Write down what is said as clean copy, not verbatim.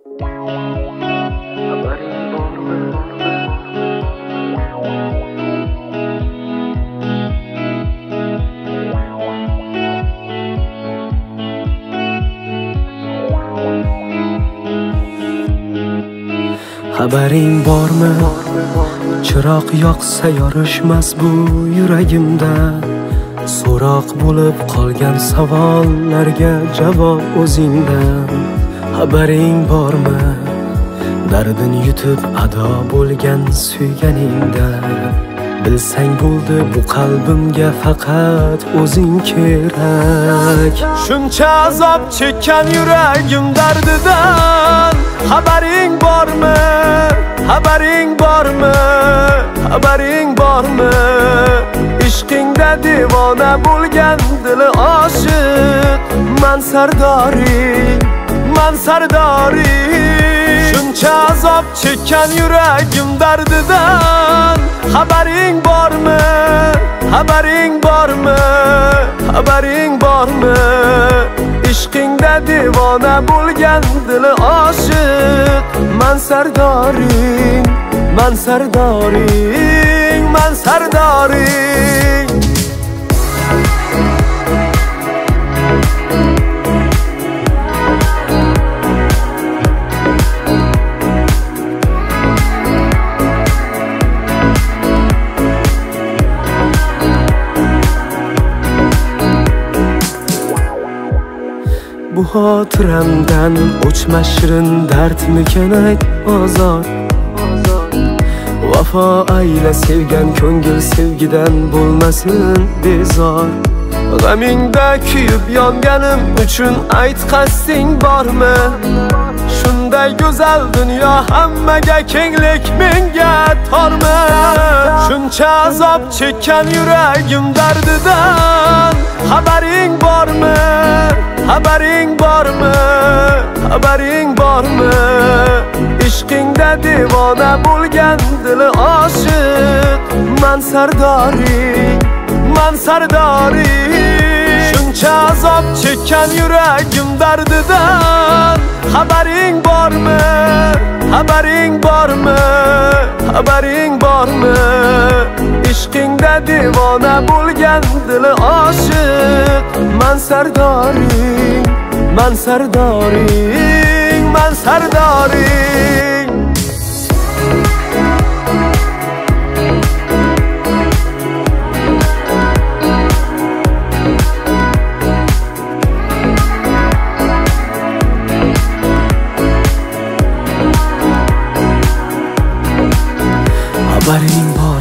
Xabaring bormi? Chiroq yoqsa yorishmas bu yuragimda. So'roq bo'lib qolgan savollarga javob o'zingda. Xabaring bormi? Dardini yutib ado bo'lgan suyganingda. Bilsang bo'ldi bu qalbimga faqat o'zing kerak. Shuncha azob chekkan yuragim dardidan. Xabaring bormi? Xabaring bormi? Xabaring bormi? Ishqingda devona bo'lgan dili oshiq. Man sardoring, man sardoring. Shuncha azob chekkan yuragim dardidan. Xabaring bormi? Xabaring bormi? Xabaring bormi? Ishqingda devona bo'lgan dili oshiq. Man sardoring, man sardoring, man sardoring. Bu xotiramdan o'chmas shirin dardmikan ayt ozor. Vafo ayla sevgan ko'ngil sevgidan bo'lmasin bezor. G'amingda kuyib yonganim uchun ayt qasding bormi? Shunday go'zal dunyo hammaga kenglik menga tormi? Shuncha azob chekkan yuragim dardidan. Xabaring bormi? Xabaring bormi? Xabaring bormi? Ishqingda devona bo'lgan dili oshiq. Man sardoring, man sardoring. Shuncha azob chekkan yuragim dardidan. Xabaring bormi? Xabaring bormi? Xabaring bormi? Ishqingda devona bo'lgan dili oshiq. Man sardoring, man sardoring, man sardoring. Xabaring bor